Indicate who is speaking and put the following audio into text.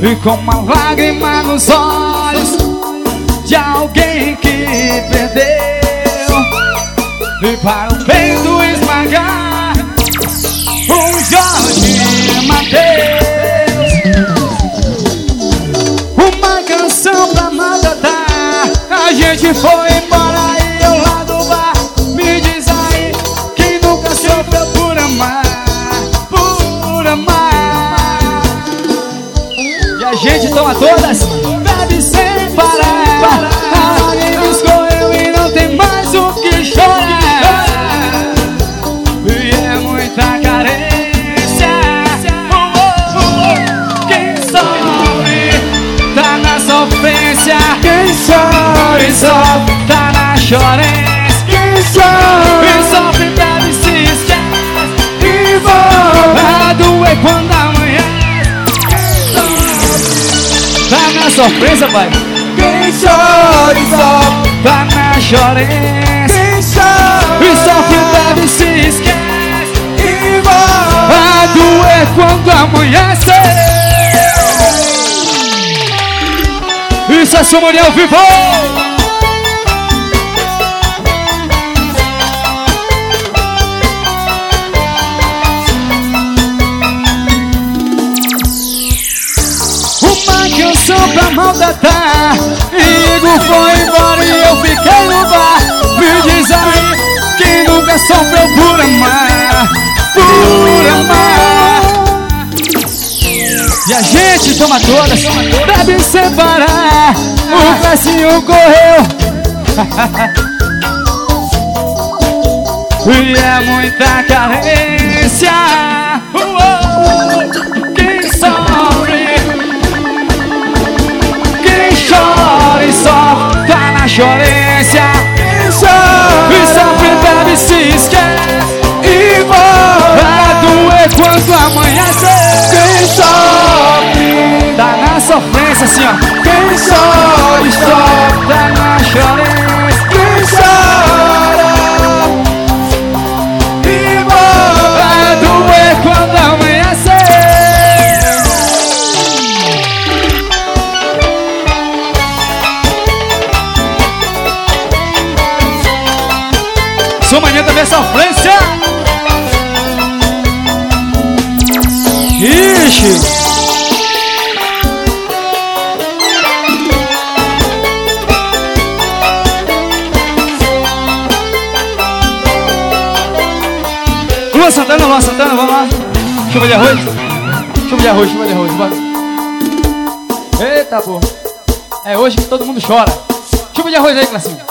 Speaker 1: e com uma lágrima nos olhos de alguém que perdeu, e para o peito esmagar um Jorge Mateus. Uma canção pra maltratar. A gente foi embora e eu lá do bar. Me diz aí quem nunca sofreu por amar, por amar. E a gente toma todas, bebe sem parar. A lágrima escorreu e não tem mais o que chorar. E é muita carência. Quem sofre tá na sofrência.
Speaker 2: Quem chora
Speaker 1: Quem sofre tá na chorência.
Speaker 2: Quem chora
Speaker 1: Quem sofre bebe se esquece
Speaker 2: e volta.
Speaker 1: vai doer quando amanhece. Tá na sofrência, pai.
Speaker 2: Quem chora e sofre.
Speaker 1: Tá na chorência.
Speaker 2: Quem chora
Speaker 1: Quem sofre bebe se esquece
Speaker 2: e volta.
Speaker 1: vai doer quando amanhece. Isso é sua mulher ao vivo. Uma canção pra maltratar. Igor foi embora e eu fiquei no bar. Me diz aí quem nunca sofreu por amar, por amar. E a gente toma todas, bebe sem parar. O pezinho correu e é muita carência. Quem sofre, quem chora e sofre tá na chorência.
Speaker 2: Quem chora
Speaker 1: Quem sofre bebe se esquece
Speaker 2: e volta.
Speaker 1: vai doer quando amanhecer.
Speaker 2: Quem sofre
Speaker 1: Tá na sofrência assim, ó.
Speaker 2: quem chora e sofre.
Speaker 1: Tá na chorência.
Speaker 2: Quem chora e volta.
Speaker 1: Vai doer quando amanhecer. Sua mania também é sofrência. Ixi. Luan Santana, vamos lá. Chuva de arroz. Chuva de arroz, bora. Eita, pô. É hoje que todo mundo chora. Chuva de arroz aí, Classinho.